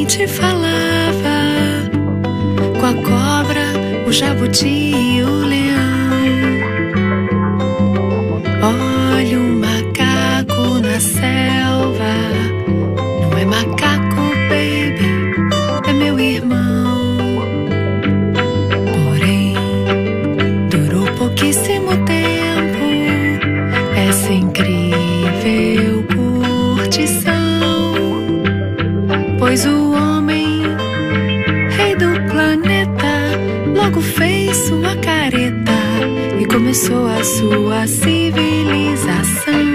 antigamente falava com a cobra, o jabuti e o leão. Olha um macaco na selva, não é macaco, baby, é meu irmão. Porém, durou pouquíssimo tempo essa incrível curtição, pois o homem, rei do planeta, logo fez sua careta e começou a sua civilização.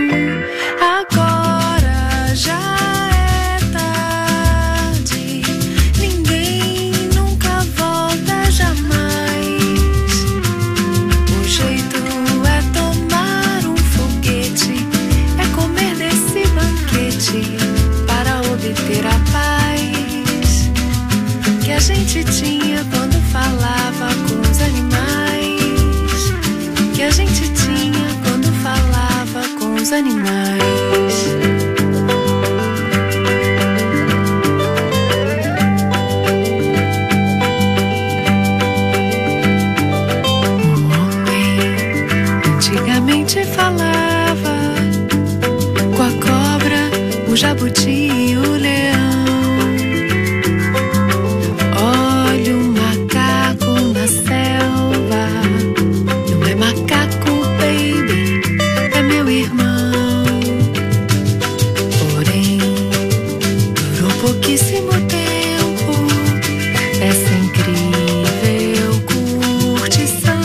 Agora já é tarde, ninguém nunca volta jamais. O jeito é tomar um foguete, é comer desse banquete para obter a paz que a gente tinha quando falava com os animais, que a gente tinha quando falava com os animais. O homem antigamente falava com a cobra, o jabuti e o leão. Olha um macaco na selva, não é macaco, baby, é meu irmão. Porém, durou pouquíssimo tempo essa incrível curtição,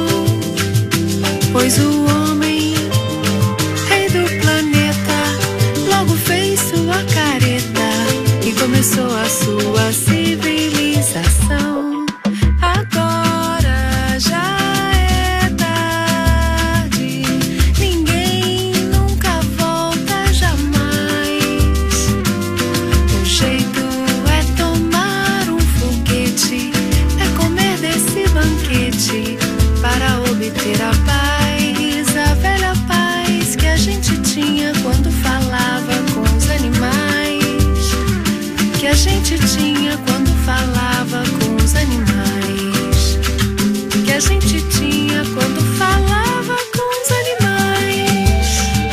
pois o homem, rei do planeta, logo fez sua careta e começou a sua civilização. Agora já é tarde, ninguém nunca volta jamais. O jeito é tomar um foguete, é comer desse banquete para obter a paz, a velha paz que a gente tinha quando falava com os animais, que a gente tinha quando falava com os animais, que a gente tinha quando falava com os animais.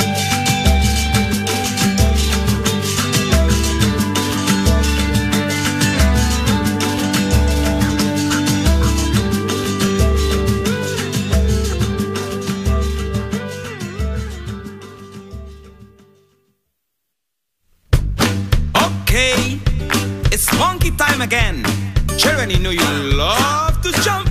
Okay, it's monkey time again. Children, you know you love to jump.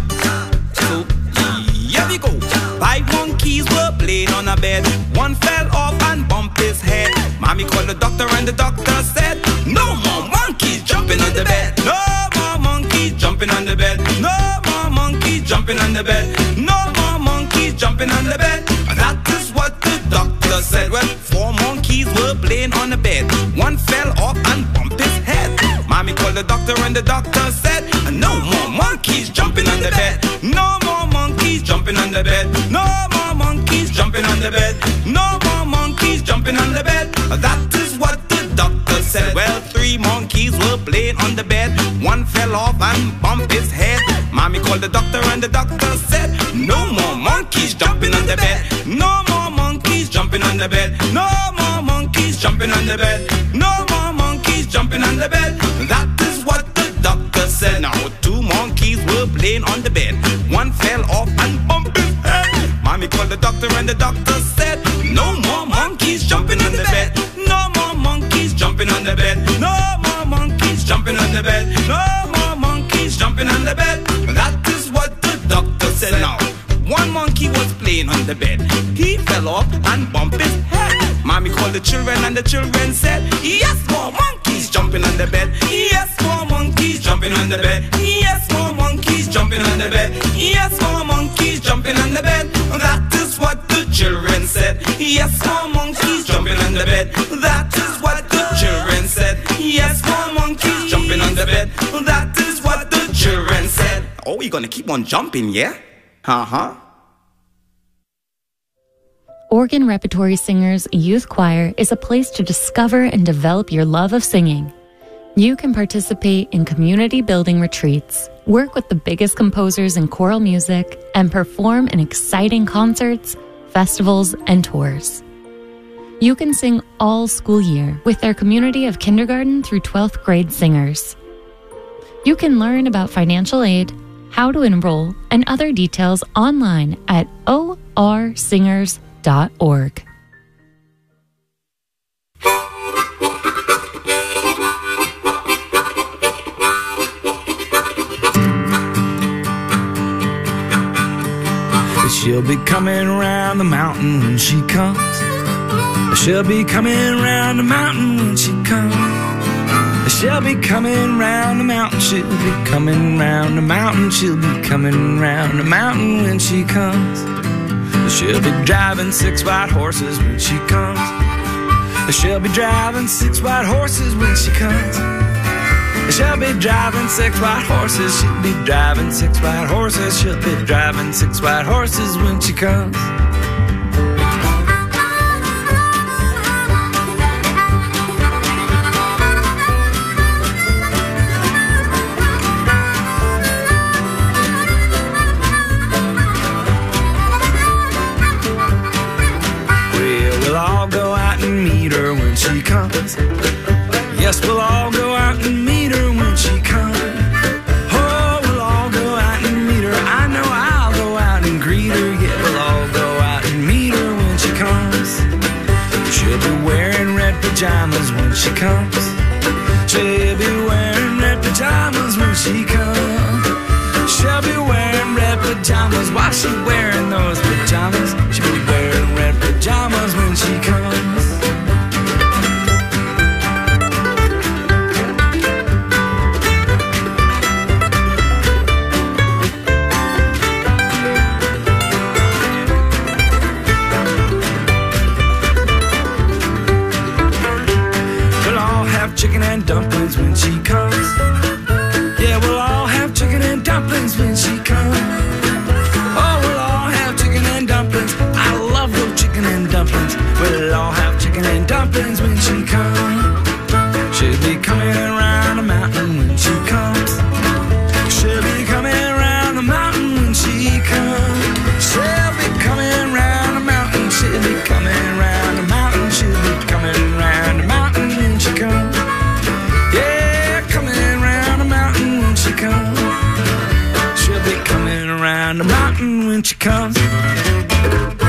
So, here we go. 5 monkeys were playing on a bed. One fell off and bumped his head. Mommy called the doctor and the doctor said, no more monkeys jumping on the bed. No more monkeys jumping on the bed. No more monkeys jumping on the bed. No more monkeys jumping on the bed. That is what the doctor said. Well, 4 monkeys were playing on the bed. One fell off and bumped his head. Mommy called the doctor and the doctor said, no more monkeys jumping on the bed. No more monkeys jumping on the bed. No more monkeys jumping on the bed. No more monkeys jumping on the bed. That is what the doctor said. Well, 3 monkeys were playing on the bed. One fell off and bumped his head. Mommy called the doctor and the doctor said, no more monkeys jumping on the bed. No more monkeys jumping on the bed. No more monkeys jumping on the bed. No more monkeys jumping on the bed. That is what the doctor said. Now 2 monkeys were playing on the bed. One fell off and bumped his head. Mommy called the doctor and the doctor said, no more monkeys jumping on the bed. No more monkeys jumping on the bed. No more monkeys jumping on the bed. No more monkeys jumping on the bed. That is what the doctor said. Now 1 monkey was playing on the bed. He fell off and bumped his head. Mommy called the children and the children said, yes, more monkeys jumping on the bed. Yes, more monkeys jumping on the bed. Yes, more monkeys jumping on the bed. Yes, more monkeys jumping on the bed. That is what the children said. Yes, more monkeys jumping on the bed. That is what the children said. Yes, more monkeys jumping on the bed. That is what the children said. Oh, you're gonna keep on jumping, yeah? Organ Repertory Singers Youth Choir is a place to discover and develop your love of singing. You can participate in community building retreats, work with the biggest composers in choral music, and perform in exciting concerts, festivals, and tours. You can sing all school year with their community of kindergarten through 12th grade singers. You can learn about financial aid, how to enroll, and other details online at orsingers.org. She'll be coming round the mountain when she comes. She'll be coming round the mountain when she comes. She'll be coming round the mountain. She'll be coming round the mountain. She'll be coming round the mountain when she comes. She'll be driving 6 white horses when she comes. She'll be driving 6 white horses when she comes. She'll be driving 6 white horses. She'll be driving 6 white horses. She'll be driving 6 white horses when she comes. We'll all go out and meet her when she comes. Yes, we'll all go out and meet her when she comes. Oh, we'll all go out and meet her. I know I'll go out and greet her. Yeah, we'll all go out and meet her when she comes. She'll be wearing red pajamas when she comes. She'll be wearing red pajamas when she comes. She'll be wearing red pajamas. While she's wearing those pajamas, she'll be wearing red pajamas when she comes. Chicken and dumplings when she comes. Yeah, we'll all have chicken and dumplings when she comes. Oh, we'll all have chicken and dumplings. I love those chicken and dumplings. We'll all have chicken and dumplings when she comes. She'll be coming around the mountain when she comes. She'll be coming around the mountain when she comes. She'll be coming around the mountain. She'll be coming around the mountain. She'll be coming around the mountain when she comes. She'll be coming around the mountain when she comes.